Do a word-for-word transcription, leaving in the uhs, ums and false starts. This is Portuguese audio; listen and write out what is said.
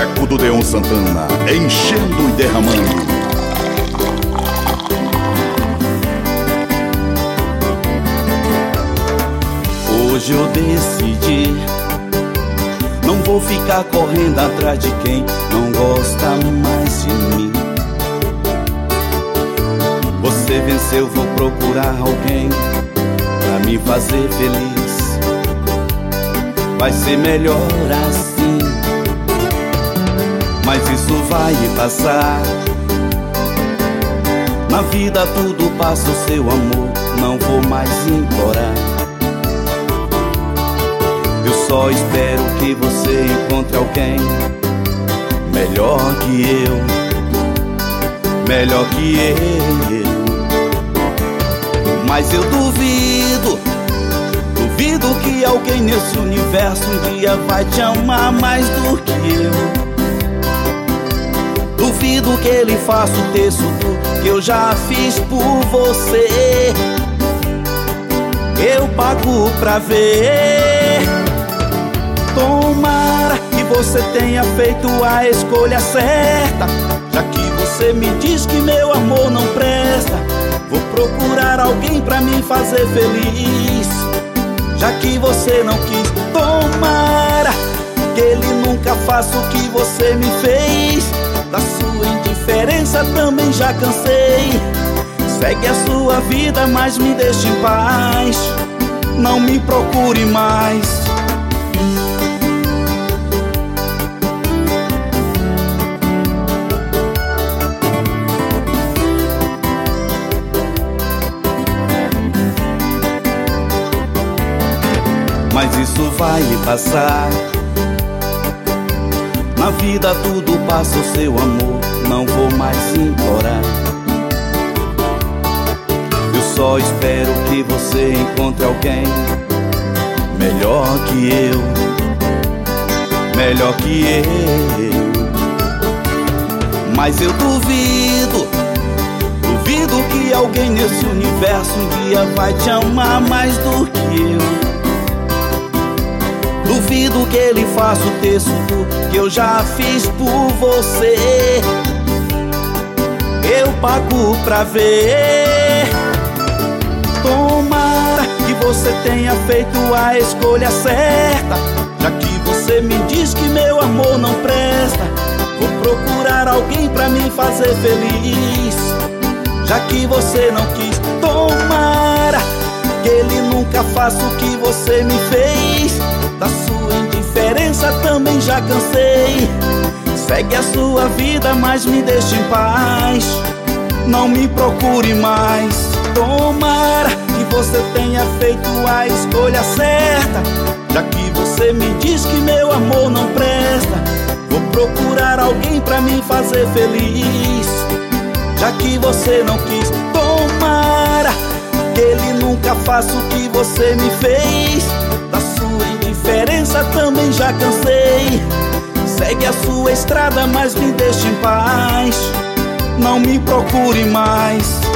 Boteco do Deon Santana, enchendo e derramando. Hoje eu decidi, não vou ficar correndo atrás de quem não gosta mais de mim. Você venceu, vou procurar alguém pra me fazer feliz. Vai ser melhor assim, mas isso vai passar. Na vida tudo passa, o seu amor não vou mais implorar. Eu só espero que você encontre alguém melhor que eu, melhor que eu. Mas eu duvido, duvido que alguém nesse universo um dia vai te amar mais do que eu. Duvido que ele faça o texto que eu já fiz por você. Eu pago pra ver. Tomara que você tenha feito a escolha certa. Já que você me diz que meu amor não presta, vou procurar alguém pra me fazer feliz. Já que você não quis, tomara que ele nunca faça o que você me fez. Da sua indiferença também já cansei. Segue a sua vida, mas me deixe em paz. Não me procure mais. Mas isso vai passar. Na vida tudo passa, o seu amor não vou mais implorar. Eu só espero que você encontre alguém melhor que eu, melhor que eu. Mas eu duvido, duvido que alguém nesse universo um dia vai te amar mais do que eu. Duvido que ele faça o texto que eu já fiz por você. Eu pago pra ver. Tomara que você tenha feito a escolha certa. Já que você me diz que meu amor não presta, vou procurar alguém pra me fazer feliz. Já que você não quis, tomara que ele nunca faça o que você me fez. Da sua indiferença também já cansei. Segue a sua vida, mas me deixe em paz. Não me procure mais. Tomara que você tenha feito a escolha certa. Já que você me diz que meu amor não presta, vou procurar alguém pra me fazer feliz. Já que você não quis, tomara que ele nunca faça o que você me fez. Da sua indiferença também já cansei. Segue a sua estrada, mas me deixe em paz. Não me procure mais.